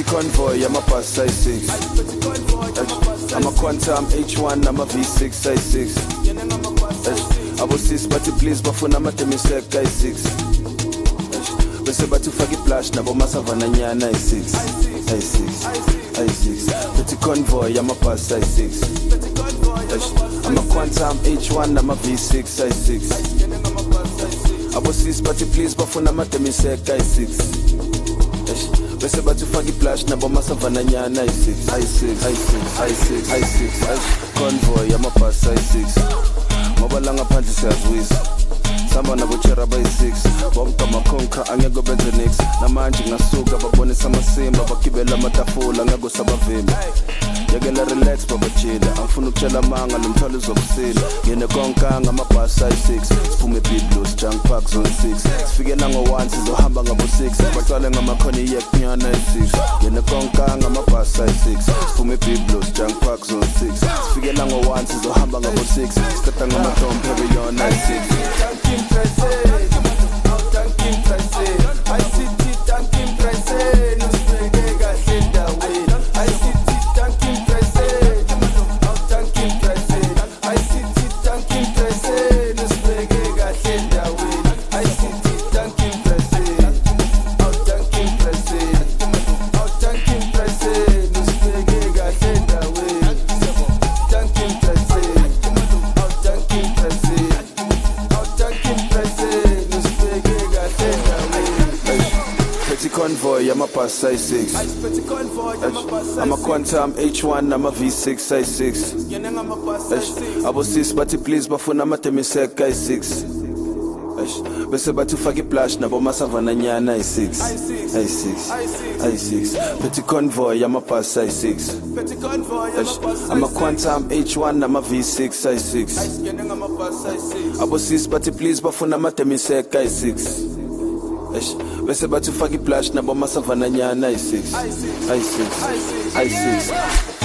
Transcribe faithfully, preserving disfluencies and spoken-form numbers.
convoy, I'm a pass I six. I'm a Quantum H one, I'm a V six I six. I was six, but please, but for Namate Misek I six. Bese batu fagi flash, na boma savana nyana I six. I six, I six. Petit convoy, I'm a pass I six. I'm a Quantum H one, I'm a V six I six. I was six, but please, but for Namate Misek I six. Bese batu fagi flash, na boma savana nyana I six. I six, I six, I six, I six. Convoy, I'm a pass I six. Mobile nga phansi siyazwisa. Samba nabochera by six. Bonke amakhonka angeke benze nix. Namanje ngasuka babonisa amasimba bakibela amatafula ngeke sabavimba. Yekela relax baba chilla. Angifuna ukutshela manga lomthwalo uzokusila. Ngene konka ngamabhasi I six. Siphume big blues junk park zone six. Sifike nango one sizohamba ngabo six. Baqale ngamakhona iyeknyana I six. Ngene konka ngamabhasi I six. Siphume big blues junk park zone six. Sifike nango one sizohamba ngabo six. Sikata ngamatombe beyond I six. Tanking presse, tanking presse. I see tanking presse. Nusbega senda way. I see tanking presse, tanking presse. I see tanking presse. Nusbega senda way. I see tanking presse, tanking presse, tanking presse. Nusbega senda way. Tanking presse, tanking presse. Petit convoy, I'm a pass I six. I'm a Quantum H one, I'm a V six I six. I was six, but please, but for Namate Misek I six. Bese batu fagi flash, na boma savana nyana I six. I six, I six. Petit convoy, I'm a pass I six. I'm a Quantum H one, I'm a V six I six. I was six, but please, but for Namate Misek I six. Bese batu fagi flash, na boma savana nyana I six. I six, I six.